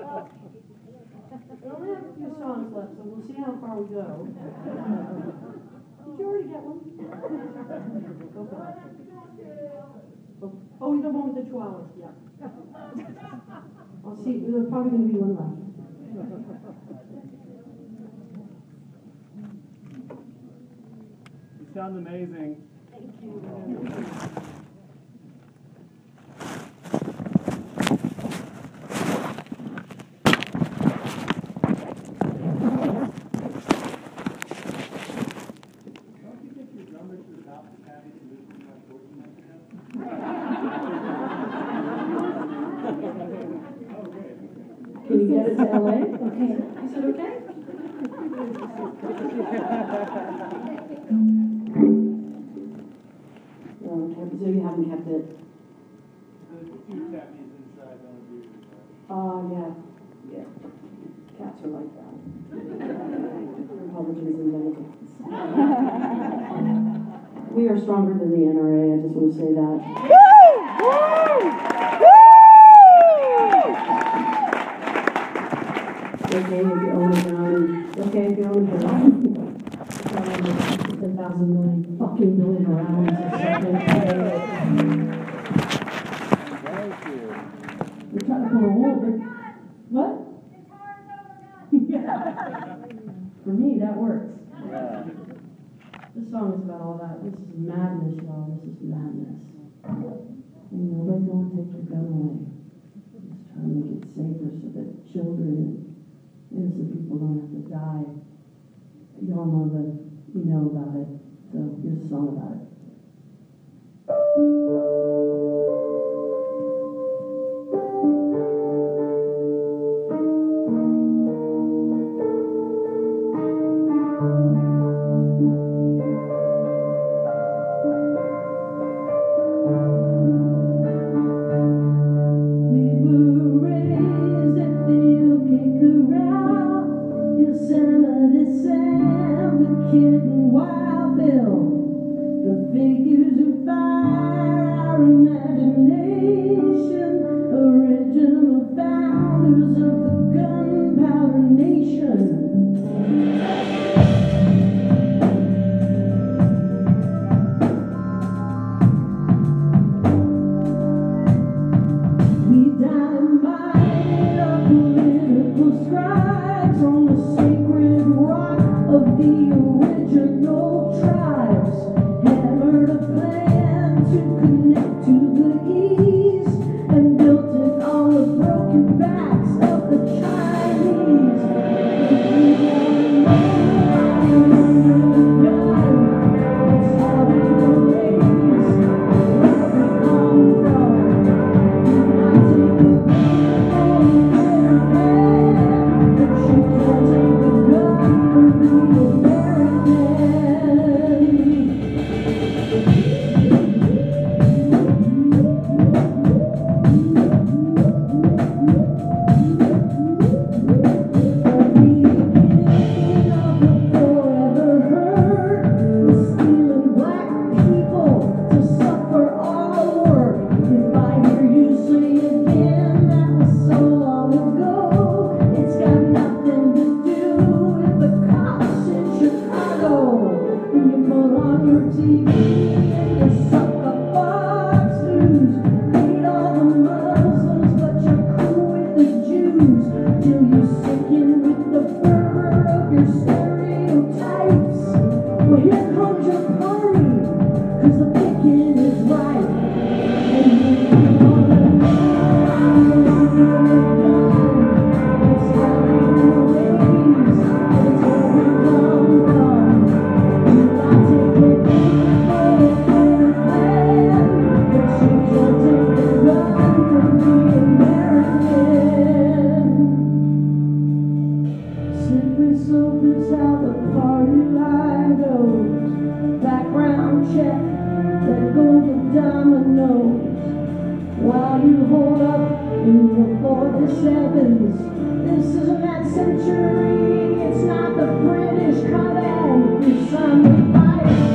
We only have a few songs left, so we'll see how far we go. Did you already get one? Oh, the one with the chihuahuas, yeah. I'll see, there's probably going to be one left. You sound amazing. Thank you. Can you get it to LA? Okay. Is it okay? So you haven't kept it? The two tabbies inside don't do it. Oh, yeah. Yeah. Cats are like that. Republicans and Democrats. We are stronger than the NRA, I just want to say that. Okay if you own a gun. Okay if you own a gun. 10,000 million fucking million rounds or something. We're trying to pull a wool. What? For me, that works. Yeah. This song is about all that. This is madness, y'all. This is madness. And nobody's going to take your gun away. Just trying to make it safer so that children and innocent people don't have to die. You all know that we know about it. So here's a song about it. Century, it's not the British coming, it's on the fire.